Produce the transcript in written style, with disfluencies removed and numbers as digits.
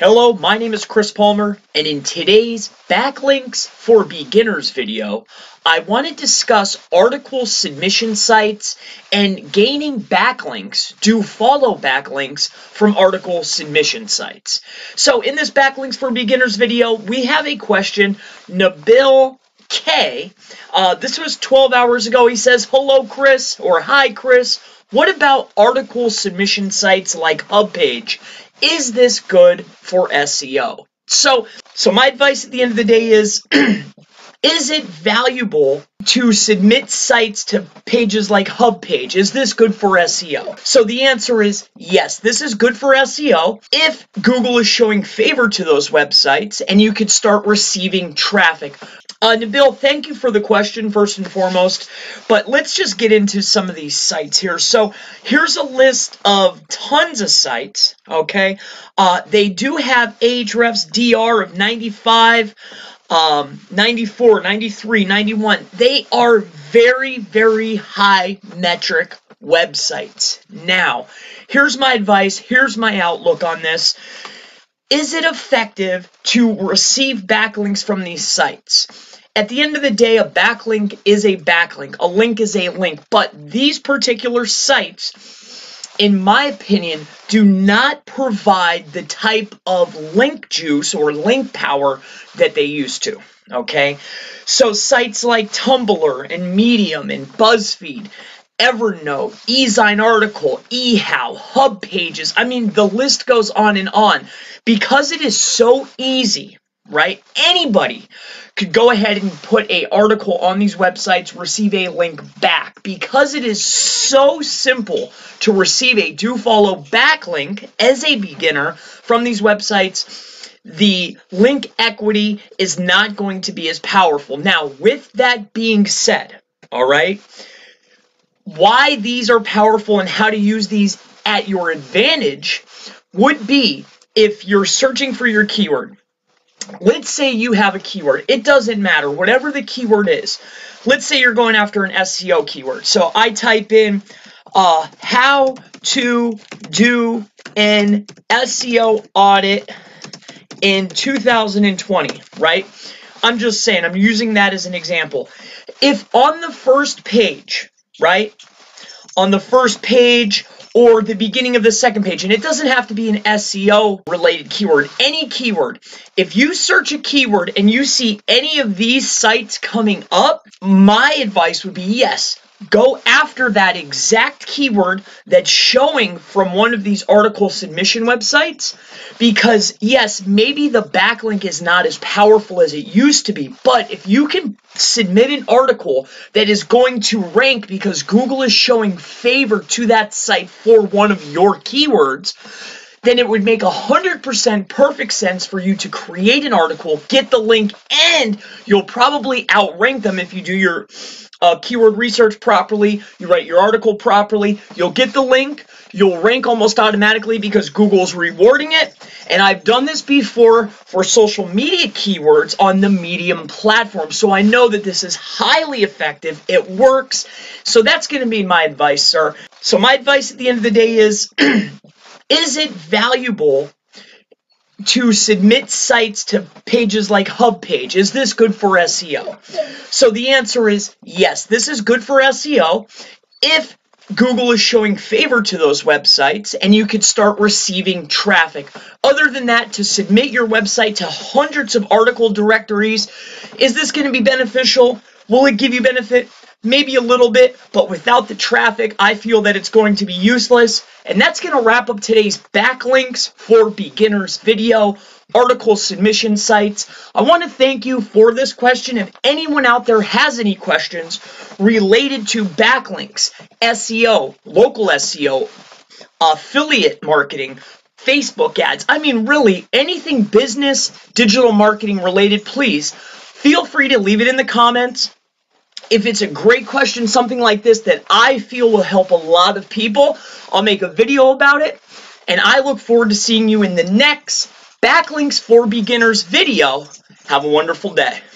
Hello, my name is Chris Palmer, and in today's Backlinks for Beginners video, I want to discuss article submission sites and gaining backlinks, follow backlinks from article submission sites. So in this Backlinks for Beginners video, we have a question. Nabil K, this was 12 hours ago. He says, hello Chris, or hi Chris, what about article submission sites like HubPage? Is this good for SEO? So my advice at the end of the day is it valuable to submit sites to pages like HubPage? Is this good for SEO? So the answer is yes, this is good for SEO if Google is showing favor to those websites and you could start receiving traffic. Nabil, thank you for the question first and foremost, but let's just get into some of these sites here. So here's a list of tons of sites, okay? They do have Ahrefs DR of 95, 94, 93, 91. They are very, very high metric websites. Now, here's my advice, here's my outlook on this. Is it effective to receive backlinks from these sites? At the end of the day, a backlink is a backlink. A link is a link. But these particular sites, in my opinion, do not provide the type of link juice or link power that they used to. Okay? So sites like Tumblr and Medium and BuzzFeed, Evernote, EzineArticle, eHow, HubPages, I mean, the list goes on and on. Because it is so easy, right? Anybody could go ahead and put an article on these websites, receive a link back. Because it is so simple to receive a do-follow backlink as a beginner from these websites, the link equity is not going to be as powerful. Now, with that being said, all right, why these are powerful and how to use these at your advantage would be if you're searching for your keyword. Let's say you have a keyword. It doesn't matter, whatever the keyword is. Let's say you're going after an SEO keyword. So I type in how to do an SEO audit in 2020, right? I'm just saying, I'm using that as an example. If on the first page, right, on the first page or the beginning of the second page, and it doesn't have to be an SEO related keyword, any keyword, if you search a keyword and you see any of these sites coming up, my advice would be yes, go after that exact keyword that's showing from one of these article submission websites, because yes, maybe the backlink is not as powerful as it used to be, but if you can submit an article that is going to rank because Google is showing favor to that site for one of your keywords, then it would make 100% perfect sense for you to create an article, get the link, and you'll probably outrank them if you do your keyword research properly, you write your article properly, you'll get the link, you'll rank almost automatically because Google's rewarding it. And I've done this before for social media keywords on the Medium platform, so I know that this is highly effective. It works. So that's going to be my advice, sir. So my advice at the end of the day is it valuable to submit sites to pages like HubPage? Is this good for SEO? So the answer is yes, this is good for SEO if Google is showing favor to those websites and you could start receiving traffic. Other than that, to submit your website to hundreds of article directories, is this going to be beneficial? Will it give you benefit? Maybe a little bit, but without the traffic, I feel that it's going to be useless. And that's going to wrap up today's Backlinks for Beginners video, article submission sites. I want to thank you for this question. If anyone out there has any questions related to backlinks, SEO, local SEO, affiliate marketing, Facebook ads, I mean really anything business, digital marketing related, please feel free to leave it in the comments. If it's a great question, something like this that I feel will help a lot of people, I'll make a video about it. And I look forward to seeing you in the next Backlinks for Beginners video. Have a wonderful day.